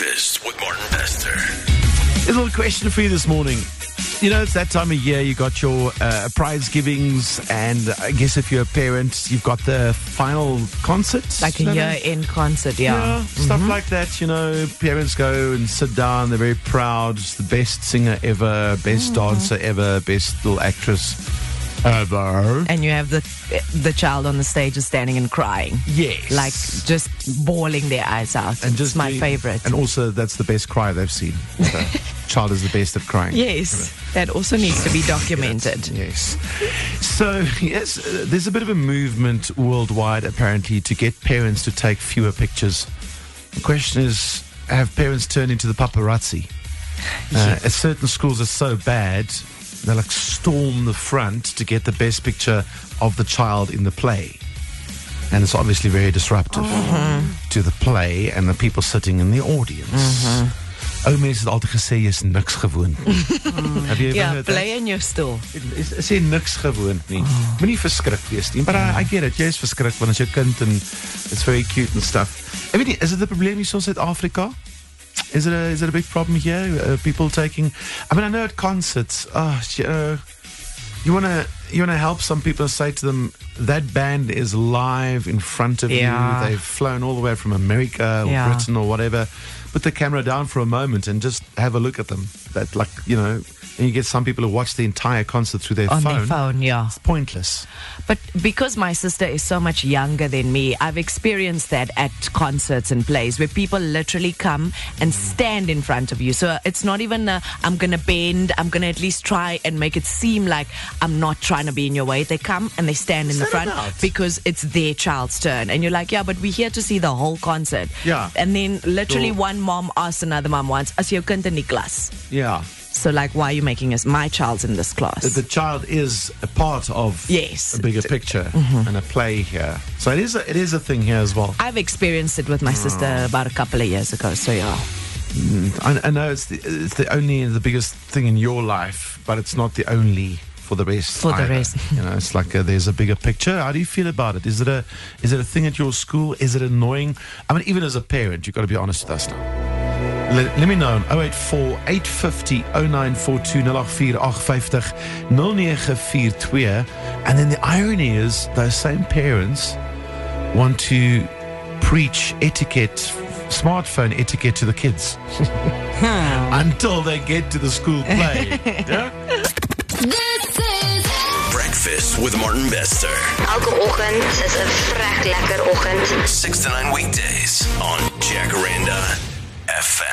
Breakfast with Martin Bester. A little question for you this morning. You know, it's that time of year, you got your prize givings, and I guess if you're a parent, you've got the final concert. Like a year-end concert, Yeah, stuff like that, you know. Parents go and sit down, they're very proud. It's the best singer ever, best dancer ever, best little actress ever. And you have the child on the stage is standing and crying. Yes. Like just bawling their eyes out. And It's my favorite. And also, that's the best cry they've seen. The child is the best at crying. Yes, that also needs to be documented. Yes. So, yes, there's a bit of a movement worldwide, apparently, to get parents to take fewer pictures. The question is, have parents turned into the paparazzi? At certain schools are so bad, they like storm the front to get the best picture of the child in the play. And it's obviously very disruptive to the play and the people sitting in the audience. Ou mense het altyd gesê jy is niks gewoond nie. Have you ever Yeah, heard that? play in your stoel. Sê niks gewoond nie. Moenie verskrik wees nie. But I get it. Jy is verskrik want as jou kind and it's very cute and stuff. I mean, is it the probleem hier in Suid-Afrika? Is it a big problem here? People taking... I mean, I know at concerts, you want to help some people and say to them, that band is live in front of you. They've flown all the way from America or Britain or whatever. Put the camera down for a moment and just have a look at them. That, like, you know, and you get some people who watch the entire concert through their phone. On their phone, yeah. It's pointless. But because my sister is so much younger than me, I've experienced that at concerts and plays where people literally come and stand in front of you. So it's not even I'm going to bend, I'm going to at least try and make it seem like I'm not trying to be in your way. They come and they stand in the front because it's their child's turn. And you're like, yeah, but we're here to see the whole concert. Yeah. And then literally one mom asks another mom once, as jou kind in die klas. Yeah. So, like, why are you making us? My child's in this class. The child is a part of a bigger picture and a play here. So it is a thing here as well. I've experienced it with my sister about a couple of years ago. So, yeah. I know it's the biggest thing in your life, but it's not the only for the rest. For the either. rest. You know, it's like there's a bigger picture. How do you feel about it? Is it a thing at your school? Is it annoying? I mean, even as a parent, you've got to be honest with us now. Let me know on 084 850 0942 084 850 0942. And then the irony is those same parents want to preach etiquette, smartphone etiquette to the kids until they get to the school play. Yeah? This is Breakfast with Martin Bester. Elke oggend is 'n vrek lekker oggend. 6 to 9 weekdays on Jacaranda FM.